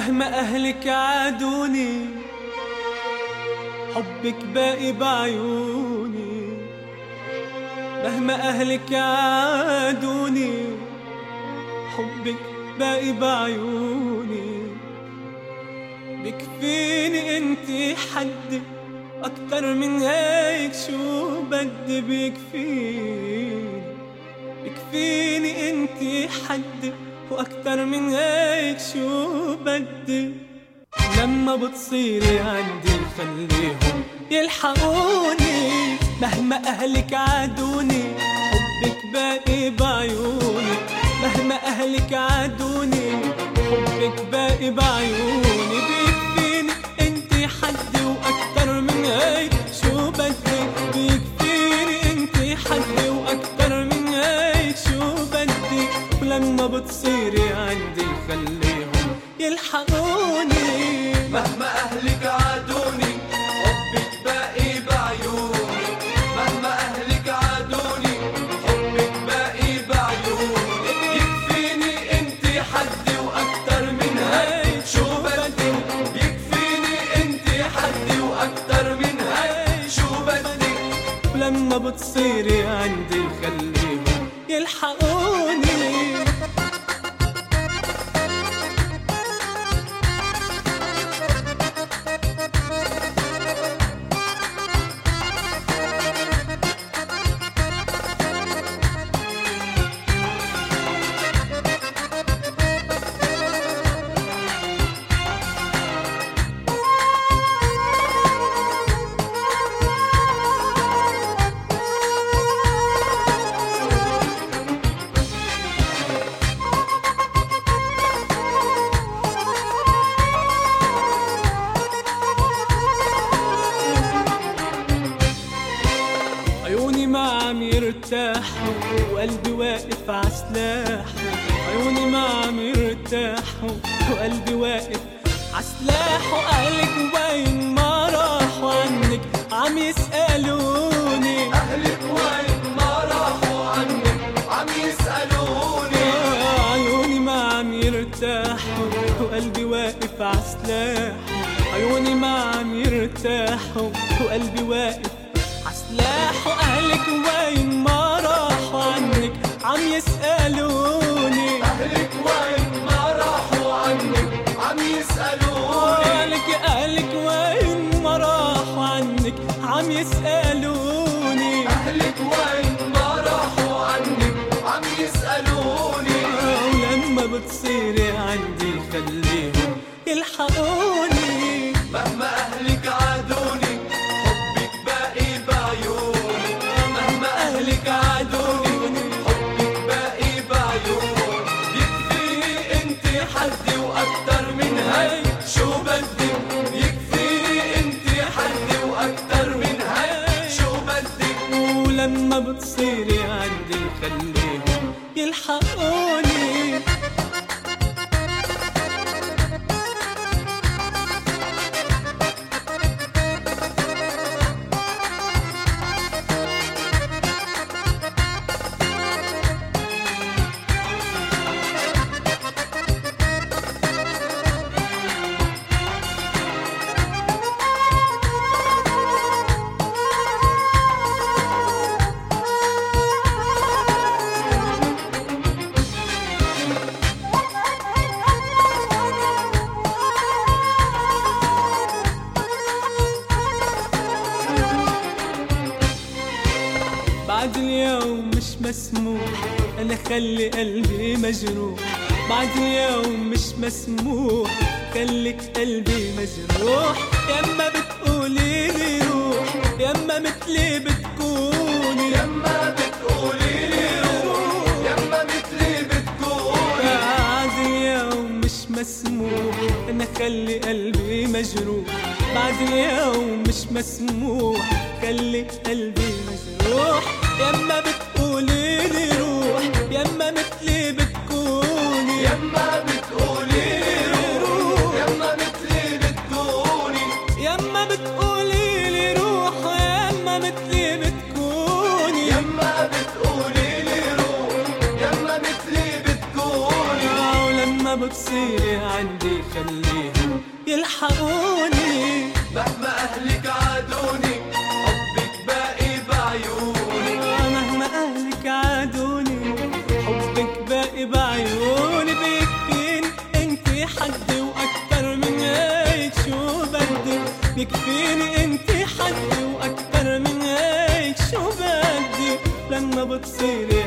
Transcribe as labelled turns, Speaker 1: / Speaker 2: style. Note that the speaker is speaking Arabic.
Speaker 1: مهما أهلك عادوني حبك باقي بعيوني. مهما أهلك عادوني حبك باقي بعيوني. بكفيني انتي حد أكتر من هيك شو بدي بكفيني انتي حد وأكتر من هيك شو بدي. لما بتصيري عندي خليهم يلحقوني. مهما أهلك عادوني حبك باقي بعيوني. مهما أهلك عادوني حبك باقي بعيوني. بيكفيني انتي حدي وأكتر من هيك شو بدي. بيكفيني انتي حدي وأكتر من هيك شو بدي. ولما بتصيري عندي خليهم يلحقوني.
Speaker 2: مهما أهلك عادوني حبك باقي بعيوني. مهما أهلك عادوني حبك باقي بعيوني. يكفيني انتي حدي وأكتر من هيك شو بدي. يكفيني انتي حدي وأكتر من هيك شو بدي.
Speaker 1: ولما بتصيري عندي خليهم يلحقوني. عيوني ما عم يرتاحوا وقلبي واقف عسلاحه. عيوني ما عم يرتاحوا وقلبي واقف عسلاحه. أهلك وين ما راحوا عنك عم يسألوني.
Speaker 2: أهلك وين ما راحوا عنك عم يسألوني.
Speaker 1: عيوني ما عم يرتاحوا وقلبي واقف عسلاحه. عيوني ما عم يرتاحوا وقلبي واقف عسلاحه. أهلك وين ما راحوا عنك عم يسألوني.
Speaker 2: أهلك وين ما راحوا عنك عم يسألوني.
Speaker 1: أهلك وين ما راحوا عنك عم يسألوني.
Speaker 2: أهلك وين ما راحوا عنك عم يسألوني.
Speaker 1: ولما بتصيري عندي خليهم يلحقوني.
Speaker 2: مهما أهلك عادوني حبك باقي بعيوني. مهما أهلك عادوني حبك باقي بعيوني. يكفيني انتي حدي وأكتر من هيك شو بدي. يكفيني انتي حدي وأكتر من هيك شو بدي.
Speaker 1: ولما بتصيري عندي خليهم يلحقوني. بعد اليوم مش مسموح أنا خلي قلبي مجروح. بعد اليوم مش مسموح خليك قلبي مجروح. يما بتقولي لي روح يما مثلي بتكوني.
Speaker 2: يما بتقولي لي روح يما مثلي بتكوني.
Speaker 1: بعد اليوم مش مسموح أنا خلي قلبي مجروح. بعد اليوم مش مسموح خلي قلبي مجروح. يما بتقولي لي روح يما مثلي بتكوني.
Speaker 2: يما بتقولي لي روح يما مثلي بتكوني.
Speaker 1: يما بتقولي لي روح يما مثلي بتكوني.
Speaker 2: يما بتقولي لي روح يما مثلي بتكوني.
Speaker 1: ولما بتصيري عندي خليهم يلحقوني.
Speaker 2: مهما أهلك عادوني حبك باقي بعيوني.
Speaker 1: مهما أهلك عادوني حبك باقي بعيوني. بيكفيني انتي حدي وأكتر من هيك شو بدي. بيكفيني انتي حدي وأكتر من هيك شو بدي. لما بتصيري